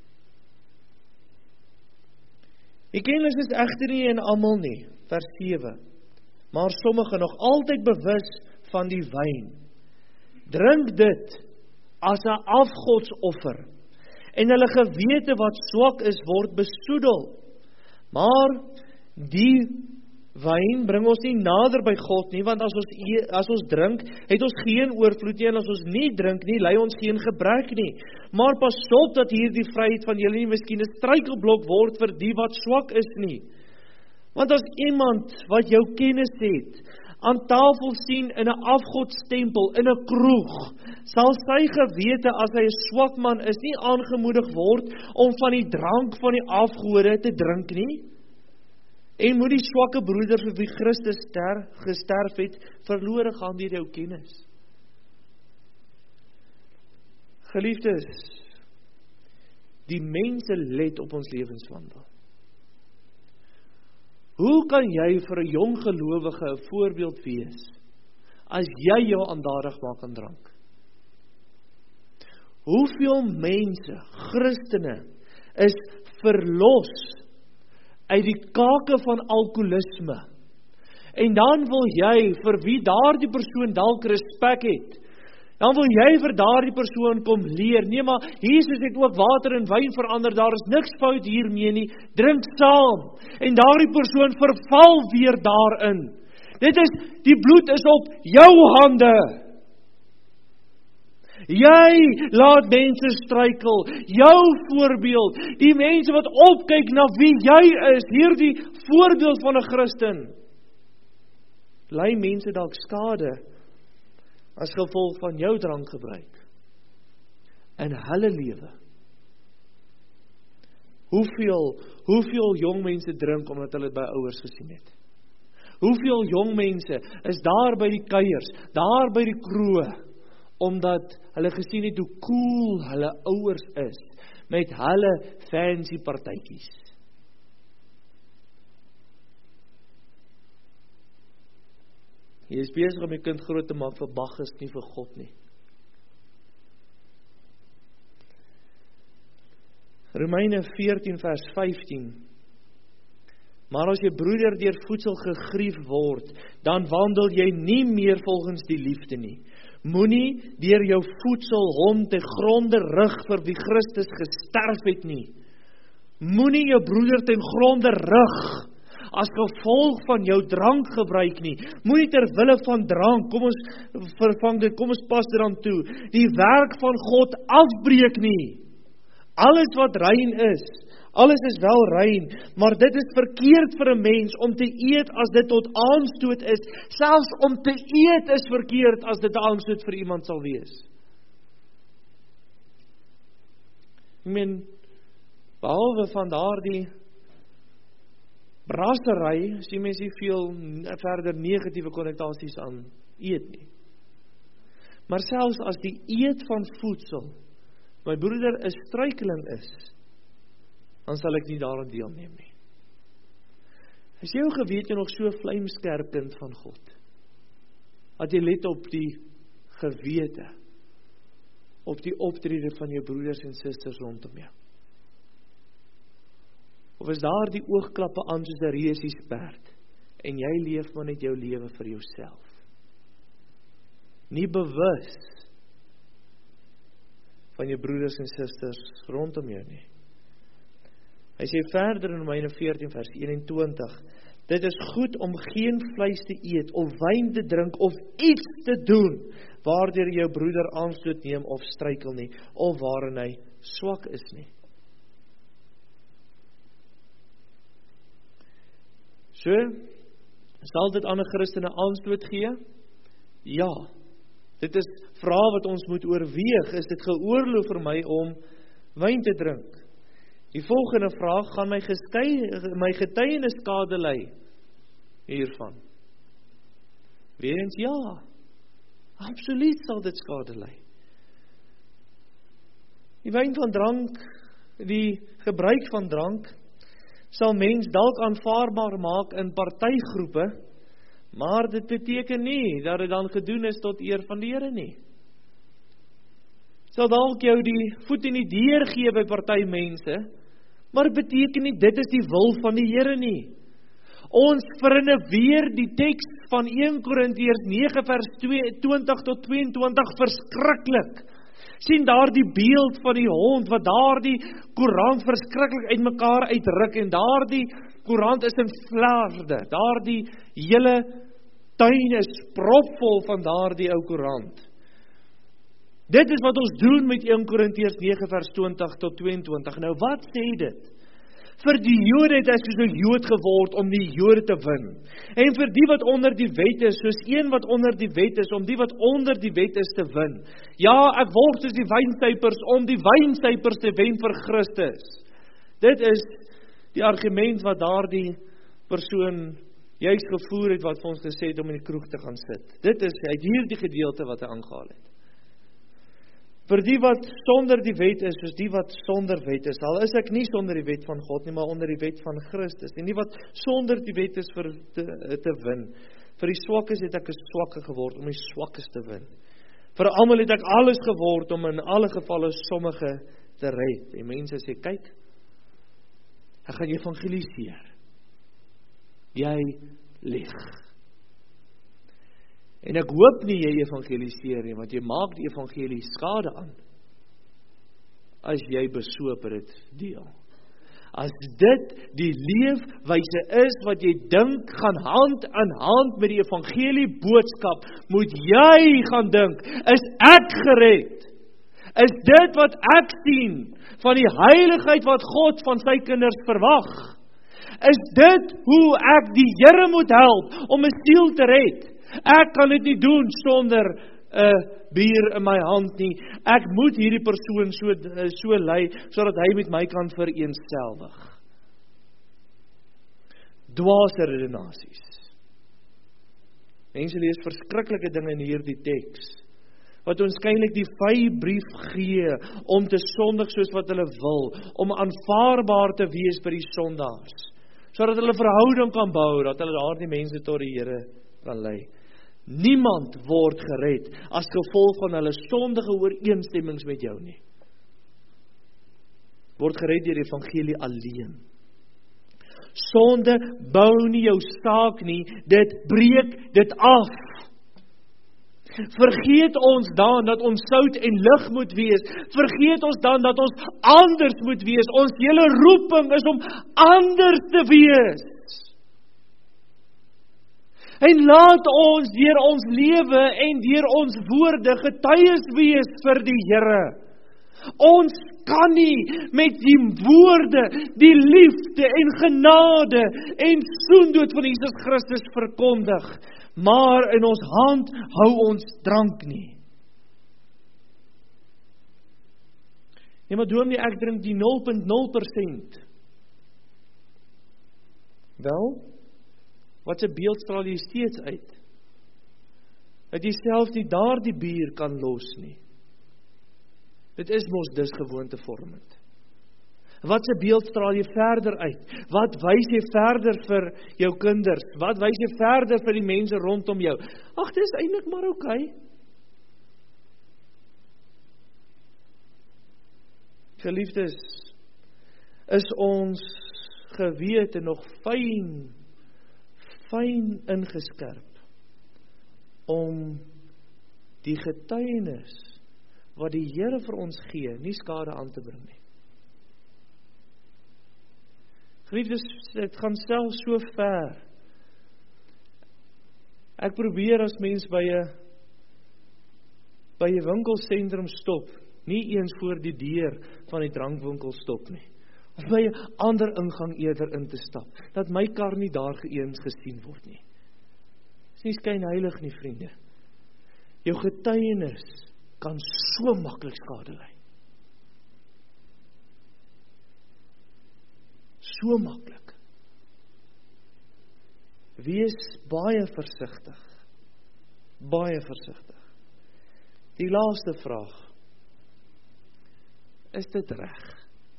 Die kennis is egter nie in almal nie, vers 7, maar sommige nog altyd bewus van die wyn. Drink dit as 'n afgodsoffer, en hulle gewete wat swak is, word besoedel. Maar die wyn bring ons nie nader by God nie, want as ons drink, het ons geen oorvloed nie, en as ons nie drink nie, ly ons geen gebrek nie. Maar pas op dat hierdie vryheid van julle nie miskien 'n struikelblok word vir die wat swak is nie. Want as iemand wat jou kennis het, aan tafel sien in 'n afgodstempel, in 'n kroeg, sal sy gewete, as hy 'n swak man is, nie aangemoedig word om van die drank van die afgode te drink nie. En moet die swakke broeder vir wie Christus gesterf het, verlore gaan deur jou kennis. Geliefdes, die mense let op ons lewenswandel. Hoe kan jy vir 'n jong gelowige 'n voorbeeld wees, as jy jou aandadig maak aan drank? Hoeveel mense, Christene, is verlos uit die kake van alkoholisme. En dan wil jy, vir wie daardie persoon dalk respek het, dan wil jy vir daardie persoon kom leer. Nee, maar Jesus het ook water en wyn verander, daar is niks fout hiermee nie, drink saam. En daardie persoon verval weer daarin. Die bloed is op jou hande. Jy laat mense struikel, jou voorbeeld, die mense wat opkyk na wie jy is, hierdie voorbeeld van 'n Christen, lei mense dalk skade as gevolg van jou drankgebruik in hulle lewe. Hoeveel jong mense drink omdat hulle dit by ouers gesien het? Hoeveel jong mense is daar by die kuiers, daar by die kroeg, omdat hulle gesien het hoe cool hulle ouers is met hulle fancy partytjies. Jy is besig om jy kind groot te maak vir Bacchus, nie vir God nie. Romeine 14 vers 15. Maar as jou broeder deur voedsel gegrief word, dan wandel jy nie meer volgens die liefde nie. Moenie deur jou voedsel hom te gronde rig vir wie Christus gesterf het nie. Moenie jou broeder ten gronde rig as gevolg van jou drankgebruik nie. Moenie ter wille van drank, kom ons vervang dit, kom ons pas dit dan toe, die werk van God afbreek nie. Alles wat rein is, alles is wel rein, maar dit is verkeerd vir 'n mens om te eet as dit tot aanstoot is. Selfs om te eet is verkeerd as dit aanstoot vir iemand sal wees. Ek meen, behalwe van daardie brassery, sien mens nie veel verder negatiewe konnotasies aan eet nie. Maar selfs as die eet van voedsel my broeder 'n struikeling is, dan sal ek nie daaraan deelneem nie. Is jou gewete nog so vlijmskerp kind van God, dat jy let op die gewete, op die optrede van jou broeders en susters rondom jou? Of is daar die oogklappe aan soos 'n resiesperd, en jy leef maar net jou lewe vir jouself? Nie bewus van jou broeders en susters rondom jou nie. Hy sê verder in Romeine 14 vers 21, dit is goed om geen vleis te eet, of wyn te drink, of iets te doen, waardeur jou broeder aanstoot neem of struikel nie, of waarin hy swak is nie. So, sal dit aan 'n Christene aanstoot gee? Ja. Dit is vrae wat ons moet oorweeg, is dit geoorloof vir my om wyn te drink? Die volgende vraag, gaan my getuienis skade ly hiervan? Weer eens ja, absoluut sal dit skade ly. Die wyn van drank, die gebruik van drank, sal mens dalk aanvaarbaar maak in partygroepe, maar dit beteken nie dat dit dan gedoen is tot eer van die Here nie. Sal dalk jou die voet in die deur gee by party mense, maar dit beteken nie dit is die wil van die Here nie. Ons vernuweer die teks van 1 Korintiërs 9 vers 20 tot 22 verskriklik. Sien daar die beeld van die hond, wat daar die koerant verskriklik uit mekaar uitruk, en daar die koerant is in flarde, daar die hele tuin is propvol van daar die ou koerant. Dit is wat ons doen met 1 Korintiërs 9 vers 20 tot 22. Nou wat sê dit? Vir die Jode het hy soos 'n Jood geword om die Jode te win. En vir die wat onder die wet is, soos een wat onder die wet is, om die wat onder die wet is te win. Ja, ek word soos die wynsuipers, om die wynsuipers te wen vir Christus. Dit is die argument wat daardie persoon juist gevoer het, wat vir ons gesê het om in die kroeg te gaan sit. Dit is uit hierdie gedeelte wat hy aangehaal het. Vir die wat sonder die wet is, soos die wat sonder wet is, al is ek nie sonder die wet van God nie, maar onder die wet van Christus. En die wat sonder die wet is vir te win. Vir die swakkes het ek 'n swakke geword, om die swakkes te win. Vir almal het ek alles geword om in alle gevalle sommige te red. En mense sê, kyk, ek gaan evangeliseer. Jy lieg. En ek hoop nie jy evangeliseer nie, want jy maak die evangelie skade aan, as jy besoper het deel. As dit die leefwyse is wat jy dink gaan hand aan hand met die evangelie boodskap, moet jy gaan dink, is ek gered? Is dit wat ek sien van die heiligheid wat God van sy kinders verwag? Is dit hoe ek die Here moet help om 'n siel te red? Ek kan dit nie doen sonder 'n bier in my hand nie. Ek moet hierdie persoon so lei, sodat hy met my kan vereenselwig. Dwaase redenasies. Mense lees verskriklike dinge in hierdie teks, wat ons skynlik die vybrief gee, om te sondig soos wat hulle wil, om aanvaarbaar te wees by die sondaars, sodat hulle verhouding kan bou, dat hulle daardie mense tot die Here kan lei. Niemand word gered as gevolg van hulle sondige ooreenstemmings met jou nie. Word gered deur die evangelie alleen. Sonde bou nie jou saak nie, dit breek dit af. Vergeet ons dan dat ons sout en lig moet wees. Vergeet ons dan dat ons anders moet wees. Ons hele roeping is om anders te wees. En laat ons deur ons lewe en deur ons woorde getuies wees vir die Here. Ons kan nie met die woorde, die liefde en genade en soendood van Jesus Christus verkondig, maar in ons hand hou ons drank nie. Nee, maar dominee, ek drink die 0.0%. Wel, wat 'n beeld straal jy steeds uit? Dat jy self nie daardie bier kan los nie. Dit is mos dus gewoontevormend. Wat 'n beeld straal jy verder uit? Wat wys jy verder vir jou kinders? Wat wys jy verder vir die mense rondom jou? Ag, dit is eintlik maar oukei. Geliefdes, is ons gewete nog fyn ingeskerp om die getuienis wat die Here vir ons gee, nie skade aan te bring nie. Geliefdes, dit gaan selfs so ver. Ek probeer as mens by 'n winkelsentrum stop, nie eens voor die deur van die drankwinkel stop nie, of by 'n ander ingang eerder in te stap, dat my kar nie daar eens gesien word nie. Dis nie skynheilig nie, vriende. Jou getuienis kan so maklik skade lei. So maklik. Wees baie versigtig. Baie versigtig. Die laaste vraag. Is dit reg?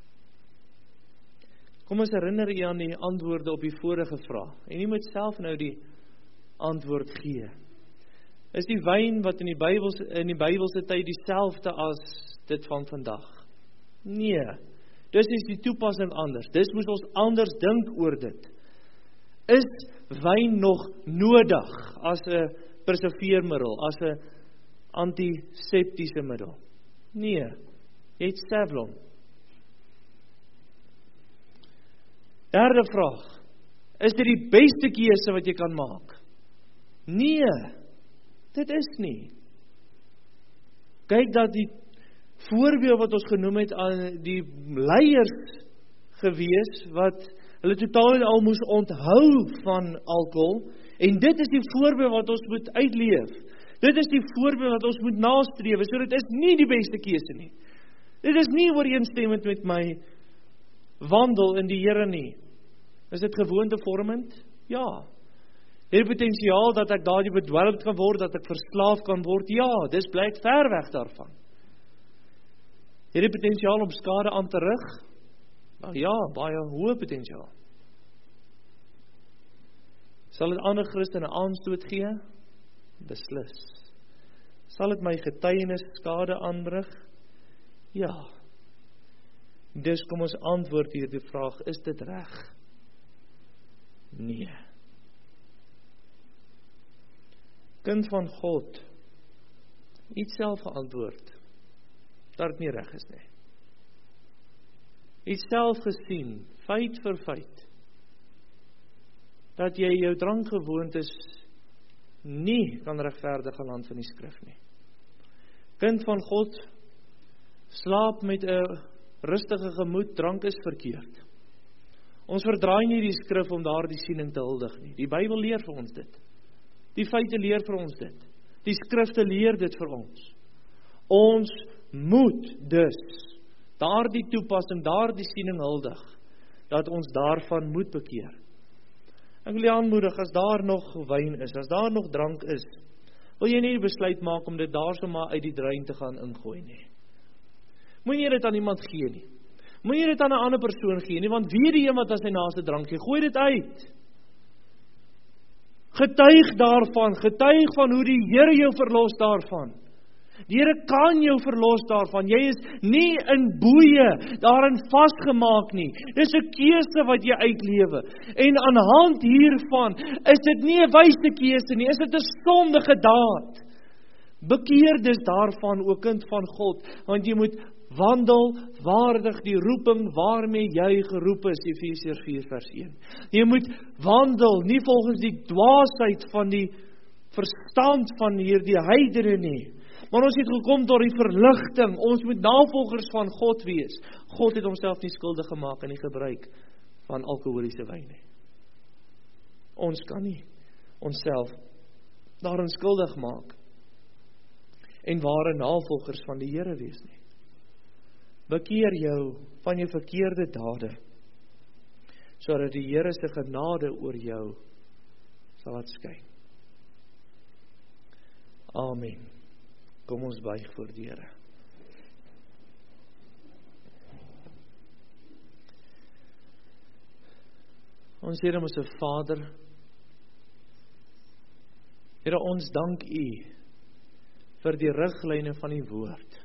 Kom ons herinner u aan die antwoorde op die vorige vraag. En u moet self nou die antwoord gee. Is die wyn wat in die Bybelse tyd dieselfde as dit van vandag? Nee. Dis is die toepassing anders. Dis moet ons anders dink oor dit. Is wyn nog nodig as 'n preserveermiddel, as 'n antiseptiese middel? Nee. Jy het Savlon. Derde vraag. Is dit die beste keuse wat jy kan maak? Nee. Dit is nie. Kyk dat die voorbeeld wat ons genoem het aan die leiers gewees, wat hulle totaal al moes onthou van alkohol, en dit is die voorbeeld wat ons moet uitleef. Dit is die voorbeeld wat ons moet nastreef, so dit is nie die beste keuse nie. Dit is nie ooreenstemmend met my wandel in die Here nie. Is dit gewoontevormend? Ja. Het die potensiaal dat ek daardie bedwelmd kan word, dat ek verslaaf kan word? Ja, dis blyk ver weg daarvan. Het die potensiaal om skade aan te rig? Nou ja, baie hoë potensiaal. Sal dit ander Christene aanstoot gee? Beslis. Sal dit my getuienis skade aanbring? Ja. Dus kom ons antwoord hierdie vraag, is dit reg? Nee. Kind van God, iets self geantwoord, dat dit nie reg is nie. Iets self gesien, feit vir feit, dat jy jou drankgewoontes nie kan regverdig aan hand van die skrif nie. Kind van God, slaap met 'n rustige gemoed, drank is verkeerd. Ons verdraai nie die skrif om daar die siening te huldig nie. Die Bybel leer vir ons dit. Die feite leer vir ons dit. Die skrifte leer dit vir ons. Ons moet dus daardie toepassing, daardie siening huldig, dat ons daarvan moet bekeer. Ek wil jy aanmoedig, as daar nog wyn is, as daar nog drank is, wil jy nie besluit maak om dit daar sommer uit die drein te gaan ingooi nie. Moet jy dit aan iemand gee nie. Moet jy dit aan 'n ander persoon gee nie, want wie die een wat aan sy naaste drank gee, gooi dit uit. Getuig daarvan, getuig van hoe die Here jou verlos daarvan. Die Here kan jou verlos daarvan. Jy is nie in boeye daarin vasgemaak nie. Dis 'n keuse wat jy uitlewe. En aan hand hiervan is dit nie 'n wyse keuse nie, is dit 'n sondige daad. Bekeer dus daarvan, o kind van God, want jy moet wandel waardig die roeping waarmee jy geroep is, Efesiërs 4 vers 1. Jy moet wandel nie volgens die dwaasheid van die verstand van hierdie heidene nie. Maar ons het gekom tot die verligting, ons moet navolgers van God wees. God het homself nie skuldig gemaak in die gebruik van alkoholiese wyn nie. Ons kan nie onsself daarin skuldig maak en ware navolgers van die Here wees nie. Bekeer jou van jou verkeerde dade, sodat die Here se genade oor jou sal laat skyn. Amen. Kom ons buig voor die Here. Ons Here, ons Vader, Here, ons dank U vir die riglyne van die woord.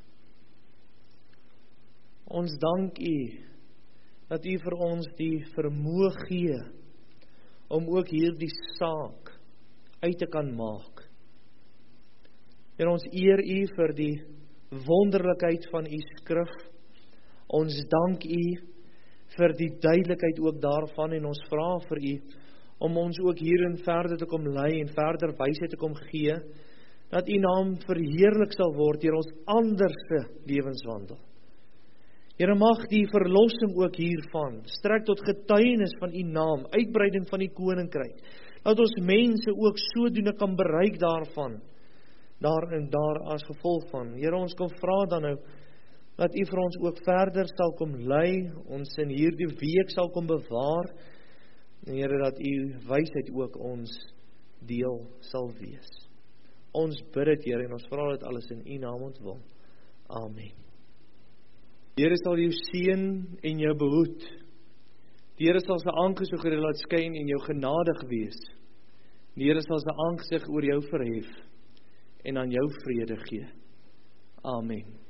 Ons dank U dat U vir ons die vermoë gee om ook hierdie saak uit te kan maak. En ons eer U vir die wonderlikheid van U skrif. Ons dank U vir die duidelikheid ook daarvan en ons vra vir U om ons ook hierin verder te kom lei en verder wysheid te kom gee, dat U naam verheerlik sal word deur ons anderse lewenswandel. Here, mag die verlossing ook hiervan strek tot getuienis van U naam, uitbreiding van die koninkryk, dat ons mense ook sodoende kan bereik daarvan, daar en daar as gevolg van. Here, ons kom vra dan nou, dat U vir ons ook verder sal kom lei, ons in hierdie week sal kom bewaar, en Here, dat U wysheid ook ons deel sal wees. Ons bid dit, Here, en ons vra dit alles in U naam ontwil. Amen. Die Here sal jou seën en jou behoed. Die Here sal sy aangesig oor jou laat skyn en jou genadig wees. Die Here sal sy aangesig oor jou verhef en aan jou vrede gee. Amen.